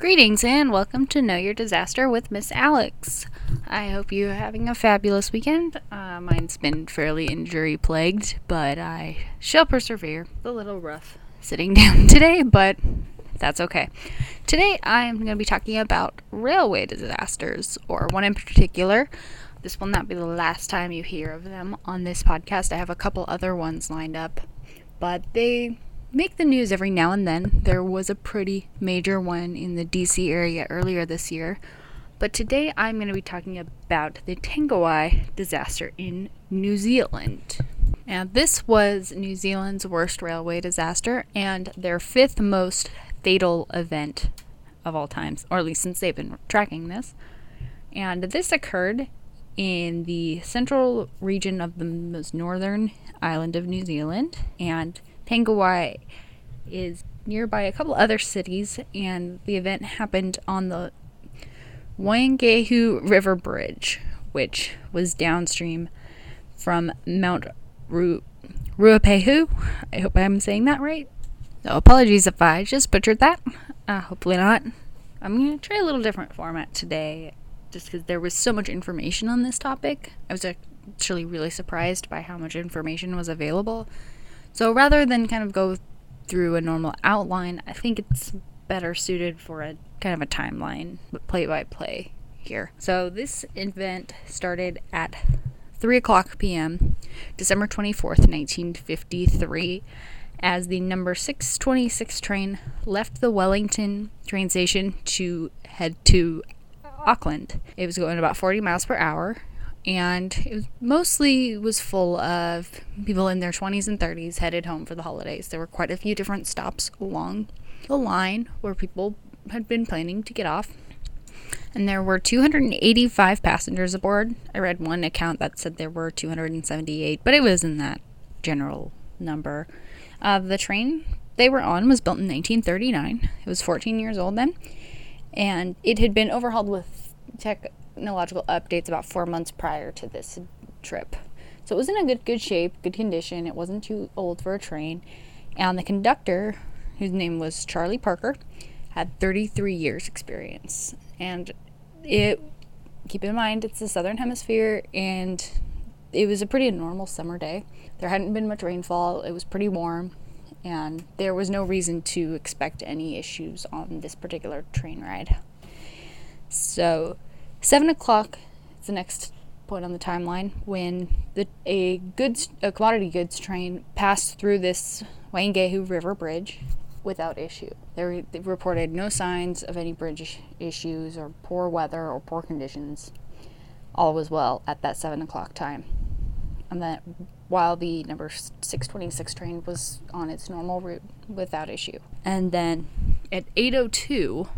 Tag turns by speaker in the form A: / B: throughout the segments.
A: Greetings and welcome to Know Your Disaster with Miss Alex. I hope you're having a fabulous weekend. Mine's been fairly injury plagued, but I shall persevere. A little rough sitting down today, but that's okay. Today I'm going to be talking about railway disasters, or one in particular. This will not be the last time you hear of them on this podcast. I have a couple other ones lined up, but they make the news every now and then. There was a pretty major one in the DC area earlier this year, but today I'm going to be talking about the Tangawhai disaster in New Zealand. Now, this was New Zealand's worst railway disaster and their fifth most fatal event of all times, or at least since they've been tracking this. And this occurred in the central region of the most northern island of New Zealand, and Tangawhai is nearby a couple other cities, and the event happened on the Waingahu River Bridge, which was downstream from Mount Ruapehu. I hope I'm saying that right. So apologies if I just butchered that. Hopefully not. I'm going to try a little different format today, just because there was so much information on this topic. I was actually really surprised by how much information was available. So rather than kind of go through a normal outline, I think it's better suited for a kind of a timeline, play-by-play here. So this event started at 3 o'clock p.m., December 24th, 1953, as the number 626 train left the Wellington train station to head to Auckland. It was going about 40 miles per hour. And it mostly was full of people in their 20s and 30s headed home for the holidays. There were quite a few different stops along the line where people had been planning to get off. And there were 285 passengers aboard. I read one account that said there were 278, but it was in that general number. The train they were on was built in 1939. It was 14 years old then. And it had been overhauled with technological updates about 4 months prior to this trip. So it was in a good shape, good condition. It wasn't too old for a train. And the conductor, whose name was Charlie Parker, had 33 years experience. And keep in mind, it's the southern hemisphere, and it was a pretty normal summer day. There hadn't been much rainfall. It was pretty warm, and there was no reason to expect any issues on this particular train ride. So 7 o'clock is the next point on the timeline when a commodity goods train passed through this Waingahu River Bridge without issue. They reported no signs of any bridge issues or poor weather or poor conditions. All was well at that 7 o'clock time. And that while the number 626 train was on its normal route without issue. And then at 8:02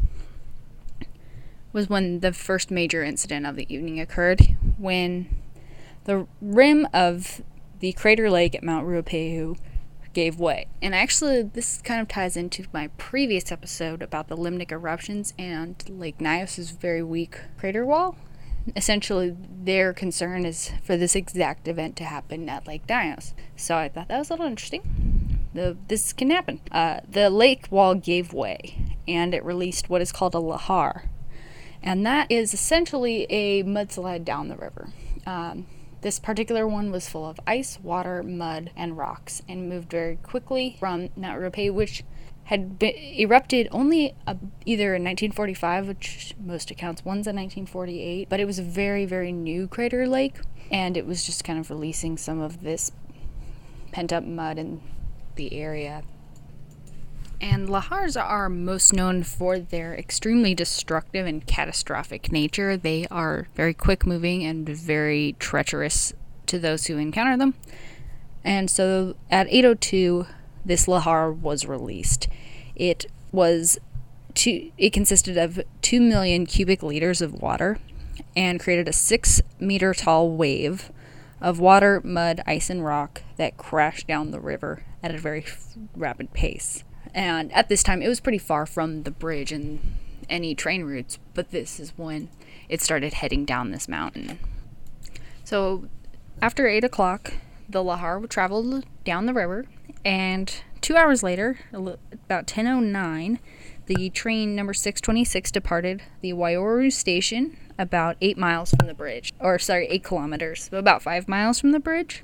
A: was when the first major incident of the evening occurred, when the rim of the crater lake at Mount Ruapehu gave way. And actually, this kind of ties into my previous episode about the limnic eruptions and Lake Nyos' very weak crater wall. Essentially, their concern is for this exact event to happen at Lake Nyos. So I thought that was a little interesting. This can happen. The lake wall gave way, and it released what is called a lahar. And that is essentially a mudslide down the river. This particular one was full of ice, water, mud, and rocks, and moved very quickly from Mount Ruapehu, which had been erupted only either in 1945, which most accounts one's in 1948, but it was a very, very new crater lake, and it was just kind of releasing some of this pent-up mud in the area. And lahars are most known for their extremely destructive and catastrophic nature. They are very quick-moving and very treacherous to those who encounter them. And so at 8:02, this lahar was released. It consisted of 2 million cubic liters of water and created a 6-meter tall wave of water, mud, ice, and rock that crashed down the river at a very rapid pace. And at this time, it was pretty far from the bridge and any train routes, but this is when it started heading down this mountain. So after 8 o'clock, the lahar traveled down the river, and 2 hours later, about 10:09, the train number 626 departed the Waioro station about 8 miles from the bridge. 8 kilometers, so about 5 miles from the bridge.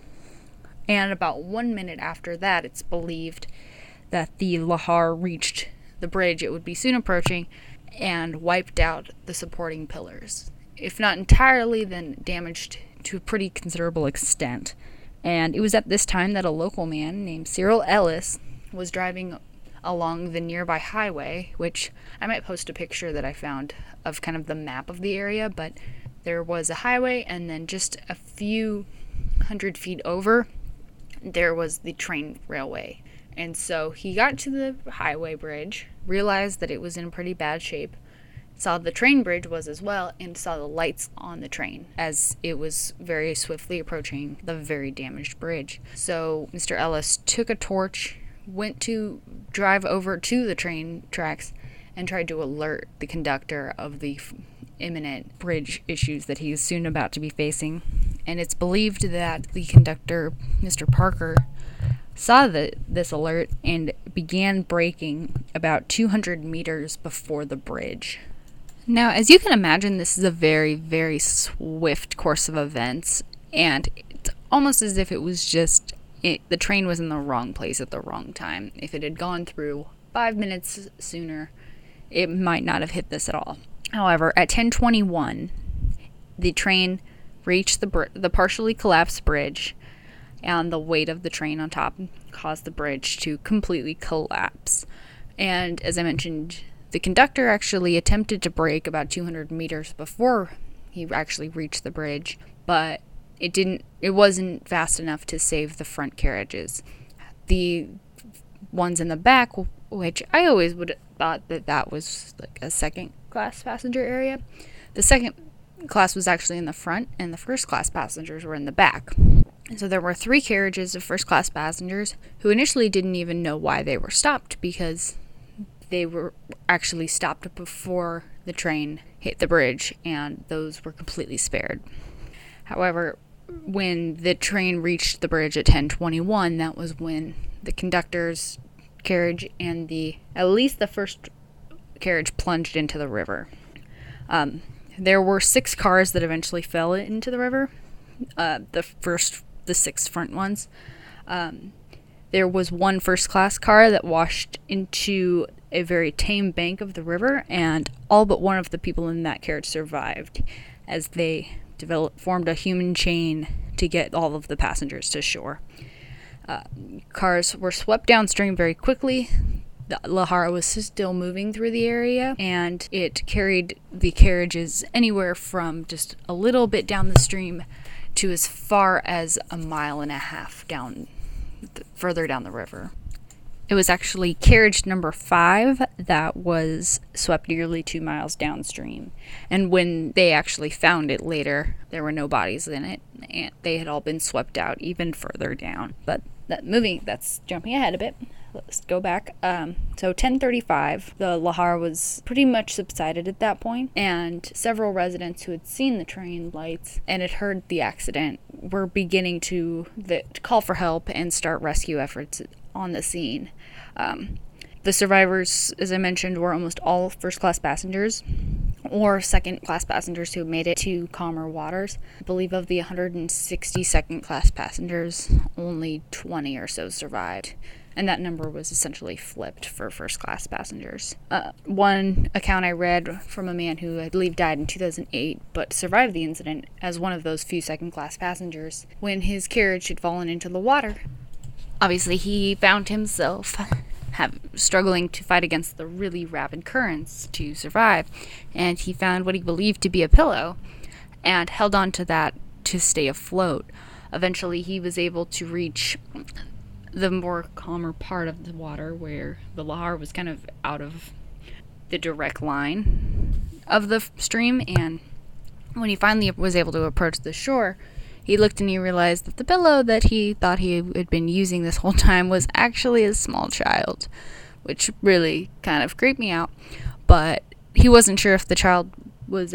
A: And about 1 minute after that, it's believed that the Lahar reached the bridge it would be soon approaching and wiped out the supporting pillars. If not entirely, then damaged to a pretty considerable extent. And it was at this time that a local man named Cyril Ellis was driving along the nearby highway, which I might post a picture that I found of kind of the map of the area, but there was a highway, and then just a few hundred feet over, there was the train railway. And so he got to the highway bridge, realized that it was in pretty bad shape, saw the train bridge was as well, and saw the lights on the train as it was very swiftly approaching the very damaged bridge. So Mr. Ellis took a torch, went to drive over to the train tracks, and tried to alert the conductor of the imminent bridge issues that he is soon about to be facing. And it's believed that the conductor, Mr. Parker, saw this alert and began braking about 200 meters before the bridge. Now, as you can imagine, this is a very, very swift course of events, and it's almost as if it was just the train was in the wrong place at the wrong time. If it had gone through 5 minutes sooner, it might not have hit this at all. However, at 10:21, the train reached the partially collapsed bridge, and the weight of the train on top caused the bridge to completely collapse. And as I mentioned, the conductor actually attempted to brake about 200 meters before he actually reached the bridge, but it wasn't fast enough to save the front carriages. The ones in the back, which I always would have thought that was like a second class passenger area, the second class was actually in the front, and the first class passengers were in the back. So there were 3 carriages of first class passengers who initially didn't even know why they were stopped, because they were actually stopped before the train hit the bridge, and those were completely spared. However, when the train reached the bridge at 10:21, that was when the conductor's carriage and at least the first carriage plunged into the river. There were 6 cars that eventually fell into the river. The 6 front ones. There was 1 first-class car that washed into a very tame bank of the river, and all but 1 of the people in that carriage survived, as they formed a human chain to get all of the passengers to shore. Cars were swept downstream very quickly. The Lahar was still moving through the area, and it carried the carriages anywhere from just a little bit down the stream to as far as 1.5 miles further down the river. It was actually carriage number 5 that was swept nearly 2 miles downstream. And when they actually found it later, there were no bodies in it, and they had all been swept out even further down. But that's jumping ahead a bit. Let's go back. So 10:35, the Lahar was pretty much subsided at that point, and several residents who had seen the train lights and had heard the accident were beginning to call for help and start rescue efforts on the scene. The survivors, as I mentioned, were almost all first-class passengers or second-class passengers who made it to calmer waters. I believe of the 160 second-class passengers, only 20 or so survived, and that number was essentially flipped for first-class passengers. One account I read from a man who I believe died in 2008 but survived the incident as one of those few second-class passengers when his carriage had fallen into the water. Obviously, he found himself struggling to fight against the really rapid currents to survive, and he found what he believed to be a pillow and held on to that to stay afloat. Eventually, he was able to reach the more calmer part of the water where the Lahar was kind of out of the direct line of the stream, and when he finally was able to approach the shore, he looked and he realized that the pillow that he thought he had been using this whole time was actually a small child, which really kind of creeped me out. But he wasn't sure if the child was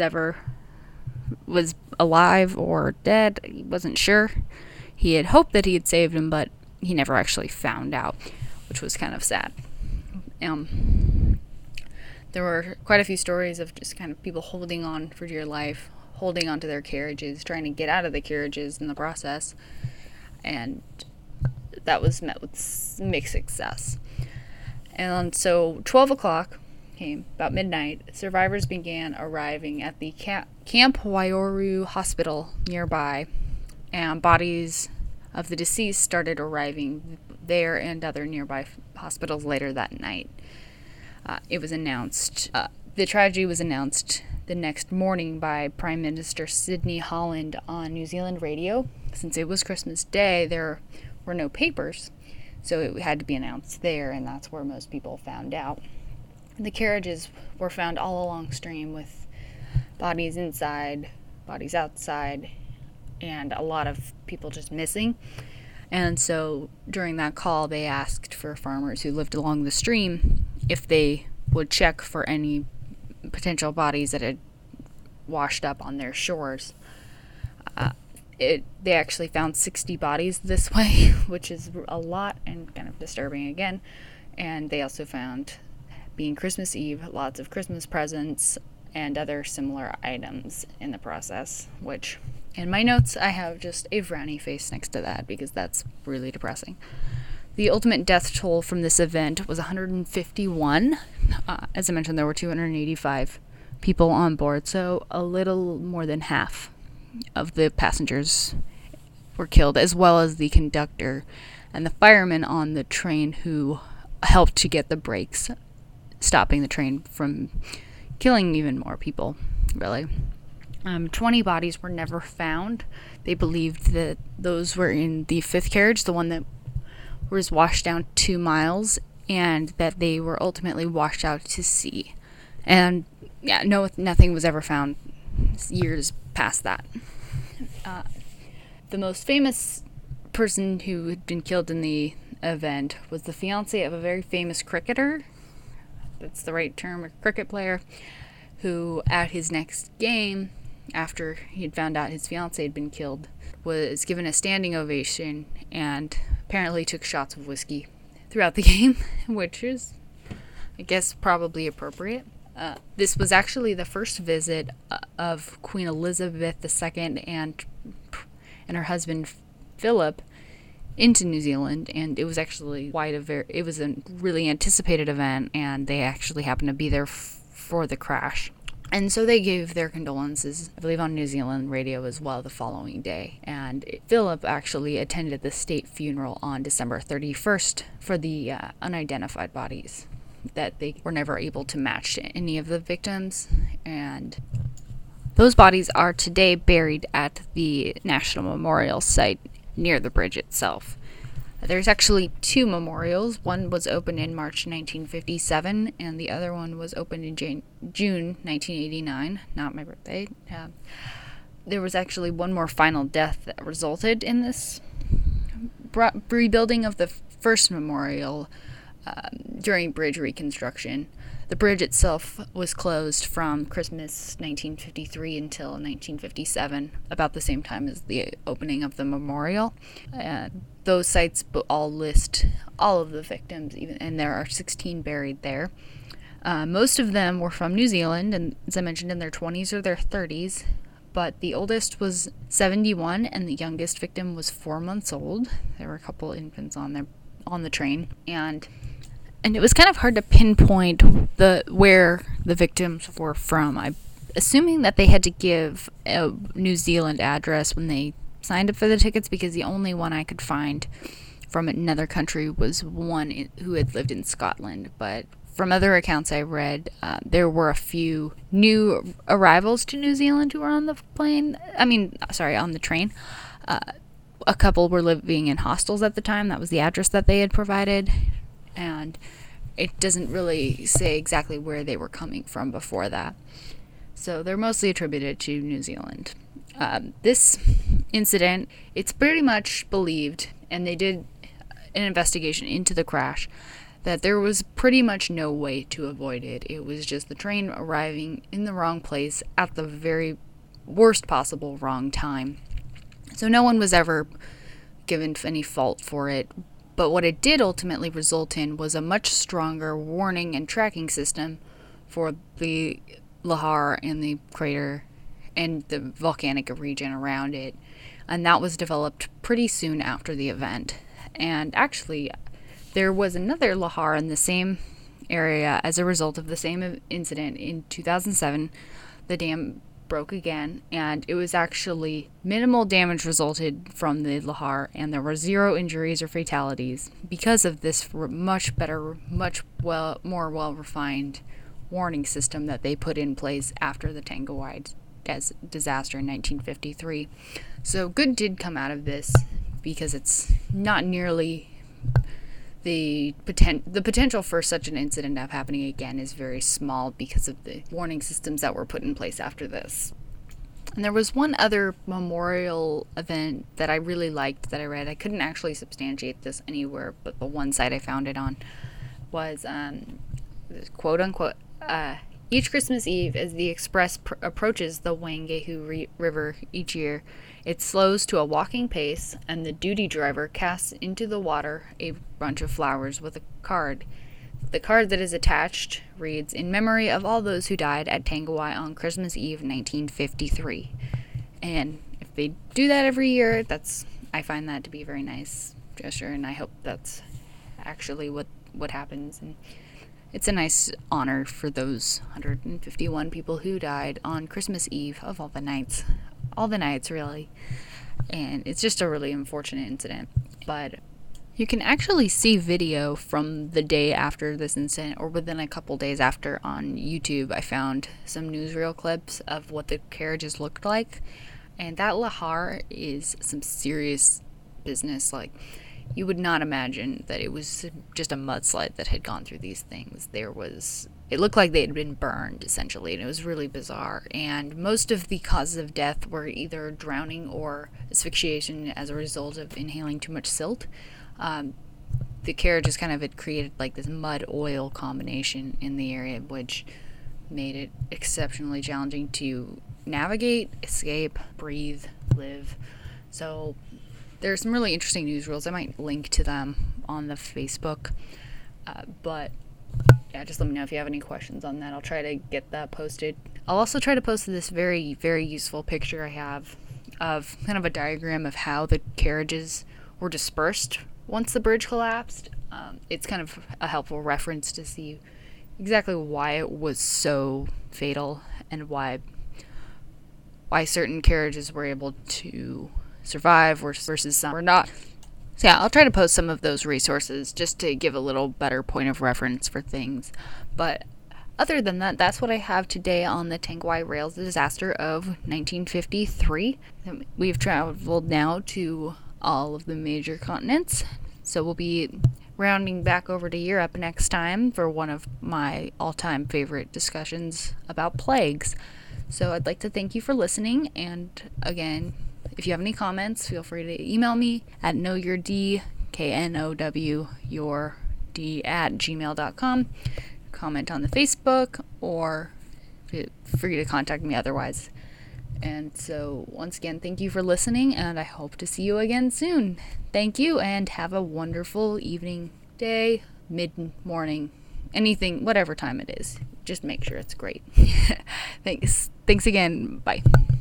A: alive or dead. He wasn't sure. He had hoped that he had saved him, but he never actually found out, which was kind of sad. There were quite a few stories of just kind of people holding on for dear life, holding onto their carriages, trying to get out of the carriages in the process, and that was met with mixed success. And so 12 o'clock came, about midnight. Survivors began arriving at the Camp Waioro Hospital nearby, and bodies of the deceased started arriving there and other nearby hospitals later that night. It was announced, the tragedy was announced the next morning by Prime Minister Sidney Holland on New Zealand radio. Since it was Christmas Day, there were no papers, so it had to be announced there, and that's where most people found out. The carriages were found all along stream with bodies inside, bodies outside, and a lot of people just missing. And so during that call, they asked for farmers who lived along the stream if they would check for any potential bodies that had washed up on their shores. They actually found 60 bodies this way, which is a lot and kind of disturbing again. And they also found, being Christmas Eve, lots of Christmas presents and other similar items in the process, which in my notes I have just a frowny face next to that because that's really depressing. The ultimate death toll from this event was 151. As I mentioned, there were 285 people on board, so a little more than half of the passengers were killed, as well as the conductor and the firemen on the train who helped to get the brakes, stopping the train from killing even more people, really. 20 bodies were never found. They believed that those were in the fifth carriage, the one that was washed down 2 miles, and that they were ultimately washed out to sea. And yeah, nothing was ever found years past that. The most famous person who had been killed in the event was the fiance of a very famous cricketer. That's the right term, a cricket player, who at his next game, after he had found out his fiance had been killed, was given a standing ovation and apparently took shots of whiskey throughout the game, which is, I guess, probably appropriate. This was actually the first visit of Queen Elizabeth II and her husband Philip into New Zealand, and it was actually it was a really anticipated event, and they actually happened to be there for the crash. And so they gave their condolences, I believe, on New Zealand radio as well the following day. And Philip actually attended the state funeral on December 31st for the unidentified bodies, that they were never able to match any of the victims. And those bodies are today buried at the National Memorial Site near the bridge itself. There's actually 2 memorials. One was opened in March 1957, and the other one was opened in June 1989, not my birthday. There was actually one more final death that resulted in this rebuilding of the first memorial during bridge reconstruction. The bridge itself was closed from Christmas 1953 until 1957, about the same time as the opening of the memorial. Those sites all list all of the victims, and there are 16 buried there. Most of them were from New Zealand, and as I mentioned, in their 20s or their 30s, but the oldest was 71, and the youngest victim was 4 months old. There were a couple infants on the train, and it was kind of hard to pinpoint where the victims were from. I'm assuming that they had to give a New Zealand address when they signed up for the tickets, because the only one I could find from another country was one who had lived in Scotland. But from other accounts I read, there were a few new arrivals to New Zealand who were on the on the train. A couple were living in hostels at the time. That was the address that they had provided. And it doesn't really say exactly where they were coming from before that. So they're mostly attributed to New Zealand. This incident, it's pretty much believed, and they did an investigation into the crash, that there was pretty much no way to avoid it. It was just the train arriving in the wrong place at the very worst possible wrong time. So no one was ever given any fault for it. But what it did ultimately result in was a much stronger warning and tracking system for the lahar and the crater and the volcanic region around it. And that was developed pretty soon after the event. And actually, there was another lahar in the same area as a result of the same incident in 2007. The dam broke again, and it was actually minimal damage resulted from the lahar, and there were 0 injuries or fatalities because of this much better, more well-refined warning system that they put in place after the Tangawai disaster in 1953. So good did come out of this, because it's not nearly the potential for such an incident happening again is very small because of the warning systems that were put in place after this. And there was one other memorial event that I really liked that I read. I couldn't actually substantiate this anywhere, but the one site I found it on was, quote unquote, each Christmas Eve, as the Express approaches the Wangehu River each year, it slows to a walking pace, and the duty driver casts into the water a bunch of flowers with a card. The card that is attached reads, "In memory of all those who died at Tangawai on Christmas Eve 1953. And if they do that every year, I find that to be a very nice gesture, and I hope that's actually what happens. And it's a nice honor for those 151 people who died on Christmas Eve of all the nights really. And it's just a really unfortunate incident. But you can actually see video from the day after this incident, or within a couple days after, on YouTube. I found some newsreel clips of what the carriages looked like. And that lahar is some serious business. Like, you would not imagine that it was just a mudslide that had gone through these things. It looked like they had been burned, essentially, and it was really bizarre. And most of the causes of death were either drowning or asphyxiation as a result of inhaling too much silt. The carriages kind of had created like this mud-oil combination in the area, which made it exceptionally challenging to navigate, escape, breathe, live. So there's some really interesting newsreels. I might link to them on the Facebook. But yeah, just let me know if you have any questions on that. I'll try to get that posted. I'll also try to post this very, very useful picture I have of kind of a diagram of how the carriages were dispersed once the bridge collapsed. It's kind of a helpful reference to see exactly why it was so fatal and why certain carriages were able to survive versus some were not. So yeah, I'll try to post some of those resources just to give a little better point of reference for things. But other than that, that's what I have today on the Tangawai Rails disaster of 1953. We've traveled now to all of the major continents, so we'll be rounding back over to Europe next time for one of my all-time favorite discussions about plagues. So I'd like to thank you for listening, and again, if you have any comments, feel free to email me at knowyourd, KNOW, your D at gmail.com. Comment on the Facebook, or feel free to contact me otherwise. And so, once again, thank you for listening, and I hope to see you again soon. Thank you, and have a wonderful evening, day, mid-morning, anything, whatever time it is. Just make sure it's great. Thanks again. Bye.